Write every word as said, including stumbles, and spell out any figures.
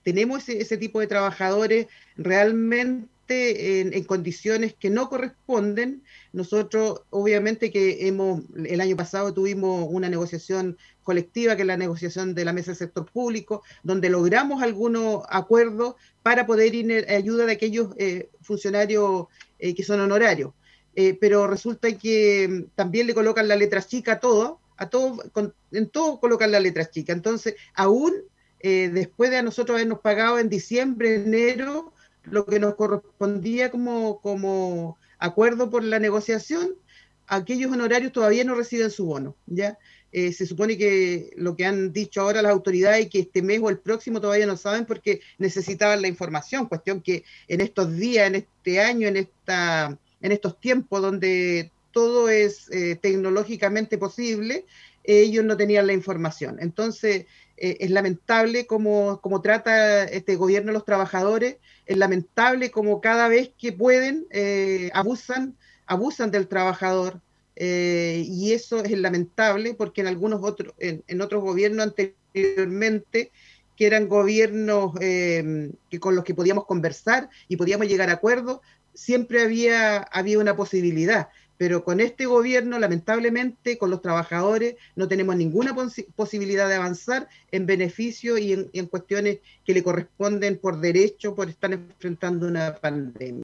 tenemos ese, ese tipo de trabajadores realmente en, en condiciones que no corresponden. Nosotros, obviamente que hemos, el año pasado tuvimos una negociación colectiva, que es la negociación de la Mesa del Sector Público, donde logramos algunos acuerdos para poder ir en ayuda de aquellos eh, funcionarios eh, que son honorarios. Eh, pero resulta que también le colocan la letra chica a todo, a todo, con, en todo colocan la letra chica. Entonces, aún eh, después de a nosotros habernos pagado en diciembre, enero, lo que nos correspondía como, como acuerdo por la negociación, aquellos honorarios todavía no reciben su bono, ¿ya? Eh, se supone que lo que han dicho ahora las autoridades, que este mes o el próximo todavía no saben porque necesitaban la información, cuestión que en estos días, en este año, en, esta, en estos tiempos donde todo es eh, tecnológicamente posible, eh, ellos no tenían la información. Entonces, eh, es lamentable cómo, cómo trata este gobierno a los trabajadores, es lamentable cómo cada vez que pueden eh, abusan, abusan del trabajador. Eh, y eso es lamentable porque en algunos otros, en, en otros gobiernos anteriormente, que eran gobiernos eh, que con los que podíamos conversar y podíamos llegar a acuerdos, siempre había, había una posibilidad. Pero con este gobierno, lamentablemente, con los trabajadores, no tenemos ninguna pos posibilidad de avanzar en beneficio y en, en cuestiones que le corresponden por derecho, por estar enfrentando una pandemia.